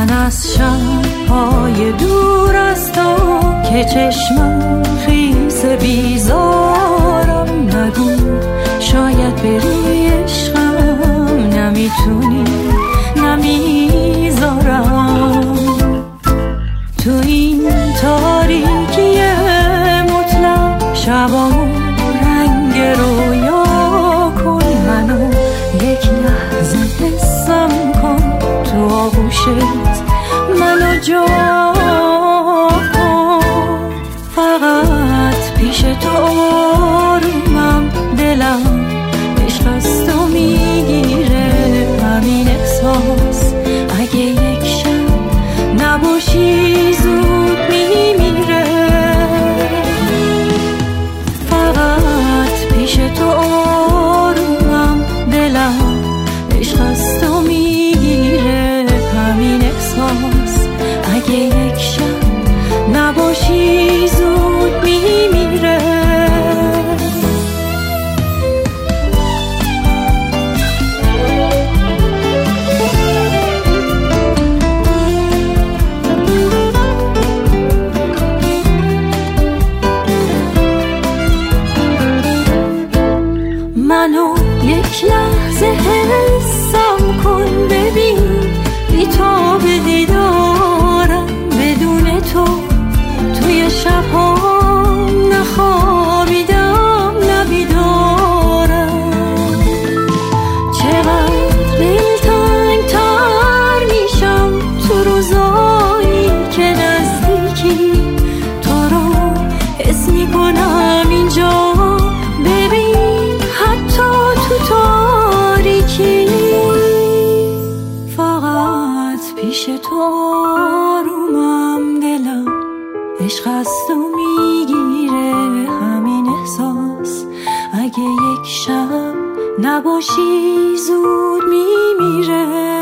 من از شب‌های دور از تو که چشمم خیس بیزارم، نگو شاید بری عشقم، نمیتونی نمیذارم تو این تاریکی مطلق. شبامو رنگ رویا کن، منو یک لحظه حسم کن، تو آغوشت منو جا کن. فقط پیش تو آرومم، دلم عشق از تو میگیره، همین احساس اگه یک شب نباشی زود میمیره. فقط پیش تو آرومم، دلم عشق از تو میگیره، همین احساس اگه یک شب نباشی زود میمیره. منو یک لحظه حسم کن، ببین بی‌تاب دیدارم بدون تو. توی شب‌ها نخوابیدم نبیدارم، چقدر دلتنگ تر میشم تو روزایی که نزدیکی، تو رو حس میکنم اینجا، ببین حتی تو تاریکی. فقط پیش تو آرومم، دلم عشق از تو میگیره، همین احساس اگه یک شب نباشی زود میمیره.